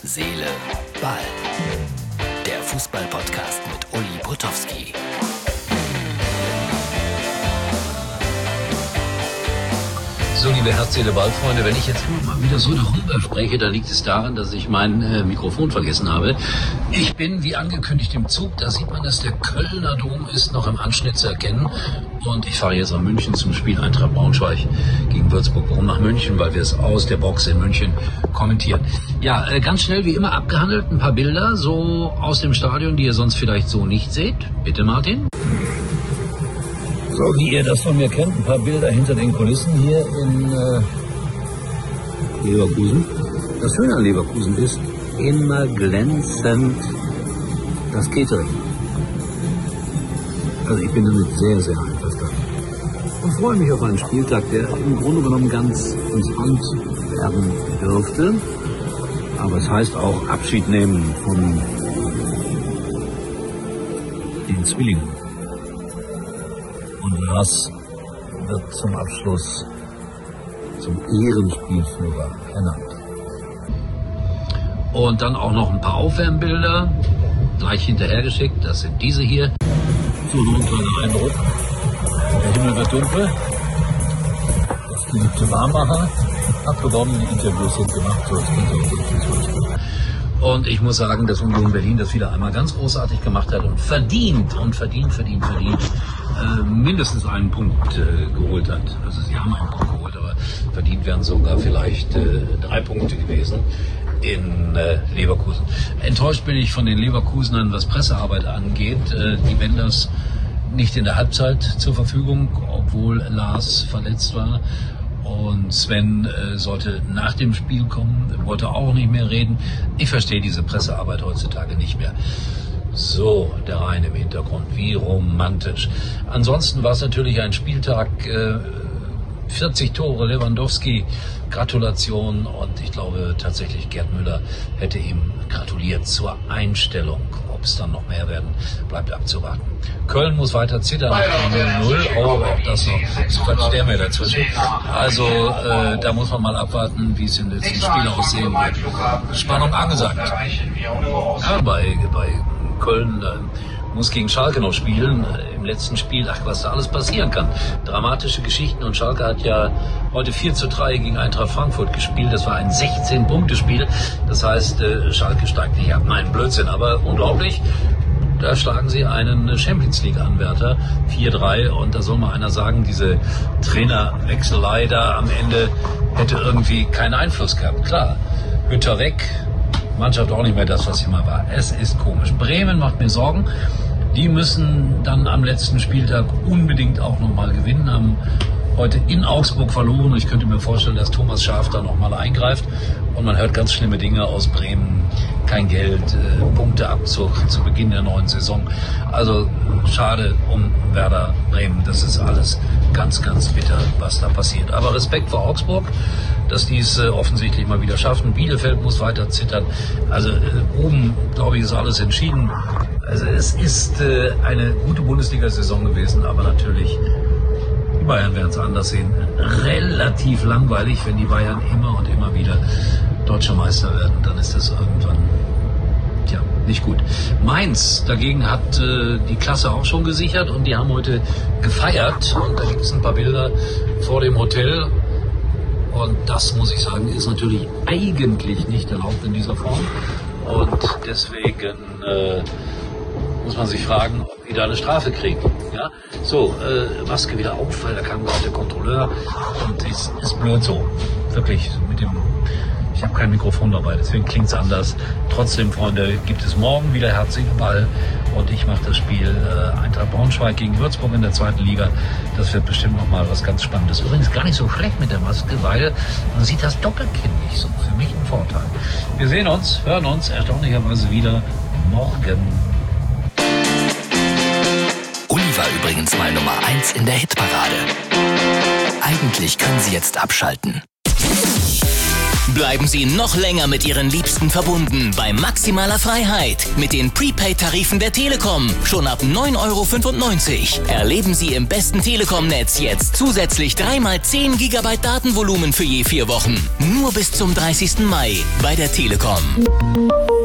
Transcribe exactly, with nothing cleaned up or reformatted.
Seele, Ball. Der Fußball-Podcast mit Uli Potowski. So, liebe Herz-Seele-Ball-Freunde, wenn ich jetzt mal wieder so darüber spreche, dann liegt es daran, dass ich mein äh, Mikrofon vergessen habe. Ich bin, wie angekündigt, im Zug. Da sieht man, dass der Kölner Dom ist noch im Anschnitt zu erkennen. Und ich fahre jetzt nach München zum Spiel Eintracht Braunschweig gegen Würzburg. Warum nach München? Weil wir es aus der Box in München kommentieren. Ja, äh, ganz schnell wie immer abgehandelt, ein paar Bilder so aus dem Stadion, die ihr sonst vielleicht so nicht seht. Bitte, Martin. So, wie ihr das von mir kennt, ein paar Bilder hinter den Kulissen hier in äh, Leverkusen. Das Schöne an Leverkusen ist immer glänzend das Catering. Also ich bin damit sehr, sehr einverstanden. Und freue mich auf einen Spieltag, der im Grunde genommen ganz entspannt werden dürfte. Aber es heißt auch Abschied nehmen von den Zwillingen. Und Lars wird zum Abschluss zum Ehrenspielführer ernannt. Und dann auch noch ein paar Aufwärmbilder, gleich hinterhergeschickt. Das sind diese hier. So ein kleiner Eindruck. Der Himmel wird dunkel. Das geliebte Warmmacher hat begonnen, die Interviews sind gemacht. So, und ich muss sagen, dass Union Berlin das wieder einmal ganz großartig gemacht hat und verdient und verdient, verdient, verdient äh, mindestens einen Punkt äh, geholt hat. Also sie haben einen Punkt geholt, aber verdient wären sogar vielleicht äh, drei Punkte gewesen in äh, Leverkusen. Enttäuscht bin ich von den Leverkusenern, was Pressearbeit angeht. Äh, die Wenders nicht in der Halbzeit zur Verfügung, obwohl Lars verletzt war. Und Sven äh, sollte nach dem Spiel kommen, wollte auch nicht mehr reden. Ich verstehe diese Pressearbeit heutzutage nicht mehr. So, der Rhein im Hintergrund, wie romantisch. Ansonsten war es natürlich ein Spieltag, äh, vierzig Tore, Lewandowski, Gratulation. Und ich glaube tatsächlich, Gerd Müller hätte ihm gratuliert zur Einstellung. Ob es dann noch mehr werden, bleibt abzuwarten. Köln muss weiter zittern, null null, oh, auch das noch, so quatscht der mir dazwischen. Also, äh, da muss man mal abwarten, wie es in den letzten Spielen aussehen wird. Spannung angesagt. Ja, bei, bei Köln äh, muss gegen Schalke noch spielen, äh, im letzten Spiel, ach, was da alles passieren kann. Dramatische Geschichten, und Schalke hat ja heute vier zu drei gegen Eintracht Frankfurt gespielt. Das war ein sechzehn-Punkte-Spiel. Das heißt, äh, Schalke steigt nicht ab. Nein, Blödsinn, aber unglaublich. Da schlagen sie einen Champions-League-Anwärter vier drei, und da soll mal einer sagen, diese Trainerwechselei da am Ende hätte irgendwie keinen Einfluss gehabt. Klar, Hütter weg, Mannschaft auch nicht mehr das, was sie mal war. Es ist komisch. Bremen macht mir Sorgen. Die müssen dann am letzten Spieltag unbedingt auch nochmal gewinnen, haben heute in Augsburg verloren. Ich könnte mir vorstellen, dass Thomas Schaaf da nochmal eingreift. Und man hört ganz schlimme Dinge aus Bremen. Kein Geld, äh, Punkteabzug zu Beginn der neuen Saison. Also schade um Werder Bremen. Das ist alles ganz, ganz bitter, was da passiert. Aber Respekt vor Augsburg, dass die es äh, offensichtlich mal wieder schaffen. Bielefeld muss weiter zittern. Also äh, oben, glaube ich, ist alles entschieden. Also es ist äh, eine gute Bundesliga-Saison gewesen, aber natürlich, die Bayern werden es anders sehen. Relativ langweilig, wenn die Bayern immer und immer wieder Deutscher Meister werden, dann ist das irgendwann, tja, nicht gut. Mainz dagegen hat äh, die Klasse auch schon gesichert, und die haben heute gefeiert, und da gibt es ein paar Bilder vor dem Hotel, und das, muss ich sagen, ist natürlich eigentlich nicht erlaubt in dieser Form, und deswegen äh, muss man sich fragen, ob die da eine Strafe kriegen. Ja? So, äh, Maske wieder auf, weil da kam gerade der Kontrolleur, und es ist blöd so, wirklich mit dem. Ich habe kein Mikrofon dabei, deswegen klingt es anders. Trotzdem, Freunde, gibt es morgen wieder Herz-Seele-Ball, und ich mache das Spiel äh, Eintracht Braunschweig gegen Würzburg in der zweiten Liga. Das wird bestimmt nochmal was ganz Spannendes. Übrigens gar nicht so schlecht mit der Maske, weil man sieht das Doppelkinn nicht so. Für mich ein Vorteil. Wir sehen uns, hören uns erstaunlicherweise wieder morgen. Uli war übrigens mal Nummer eins in der Hitparade. Eigentlich können Sie jetzt abschalten. Bleiben Sie noch länger mit Ihren Liebsten verbunden bei maximaler Freiheit mit den Prepaid-Tarifen der Telekom. Schon ab neun Euro fünfundneunzig. Erleben Sie im besten Telekom-Netz jetzt zusätzlich drei mal zehn Gigabyte Datenvolumen für je vier Wochen. Nur bis zum dreißigsten Mai bei der Telekom.